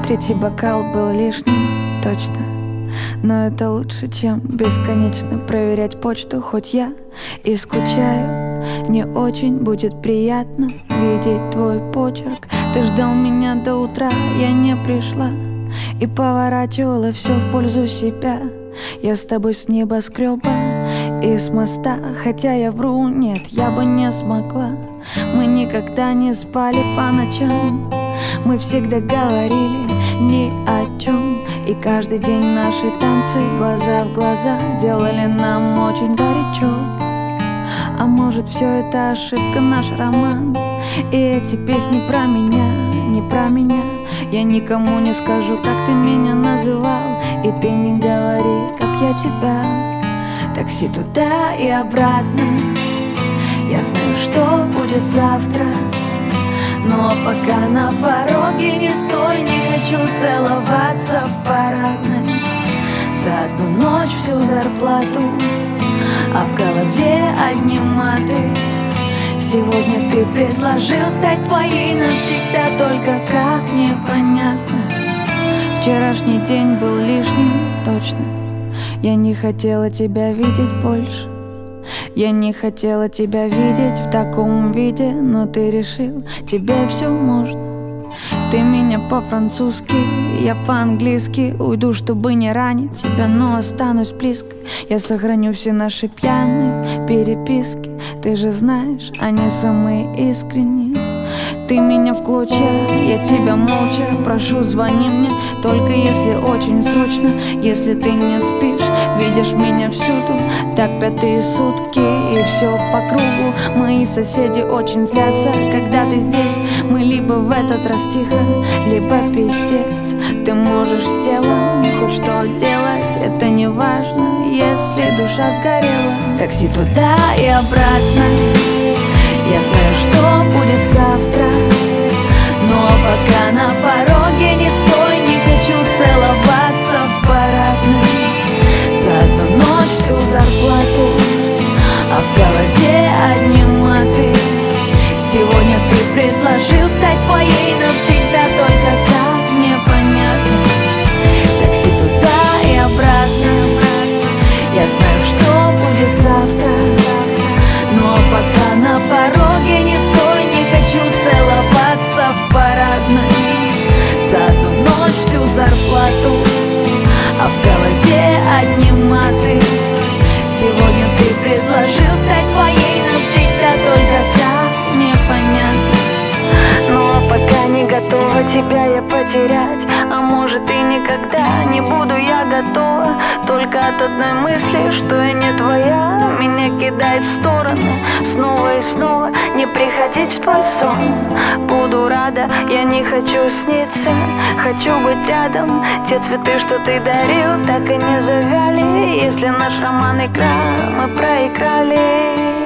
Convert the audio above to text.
Третий бокал был лишним, точно. Но это лучше, чем бесконечно проверять почту. Хоть я и скучаю, не очень будет приятно видеть твой почерк. Ты ждал меня до утра, я не пришла и поворачивала все в пользу себя. Я с тобой с небоскреба и с моста, хотя я вру, нет, я бы не смогла. Мы никогда не спали по ночам, мы всегда говорили ни о чем. И каждый день наши танцы глаза в глаза делали нам очень горячо. А может, все это ошибка, наш роман, и эти песни про меня, не про меня. Я никому не скажу, как ты меня называл, и ты не говори, как я тебя. Такси туда и обратно, я знаю, что будет завтра. Но пока на пороге не стой, не хочу целоваться в парадной. За одну ночь всю зарплату, а в голове одни маты. Сегодня ты предложил стать твоей навсегда, только как непонятно. Вчерашний день был лишним, точно. Я не хотела тебя видеть больше. Я не хотела тебя видеть в таком виде, но ты решил, тебе все можно. Ты меня по-французски, я по-английски. Уйду, чтобы не ранить тебя, но останусь близкой. Я сохраню все наши пьяные переписки. Ты же знаешь, они самые искренние. Ты меня в клочья, я тебя молча прошу, звони мне, только если очень срочно. Если ты не спишь, видишь меня всюду, так пятые сутки, и все по кругу. Мои соседи очень злятся, когда ты здесь. Мы либо в этот раз тихо, либо пиздец. Ты можешь с телом хоть что делать, это не важно, если душа сгорела. Такси туда и обратно, я знаю, что будет завтра. Но пока на пороге не стой, не хочу целоваться в парадной. За одну ночь всю зарплату, а в голове одни маты. Сегодня ты предложил стать твоей навсегда, только как непонятно. Такси туда и обратно, я знаю, что будет завтра. Но пока на пороге не стой, не хочу целоваться в парадной. За одну ночь всю зарплату, а в голове одни маты. Сегодня ты предложил стать твоей навсегда, только как непонятно. Но пока не готова тебя я потерять, а может и никогда не буду я готова. Только от одной мысли, что я не твоя, меня кидает в сторону снова и снова. Не приходить в твой сон, буду рада. Я не хочу сниться, хочу быть рядом. Те цветы, что ты дарил, так и не завяли. Если наш роман игра, мы проиграли.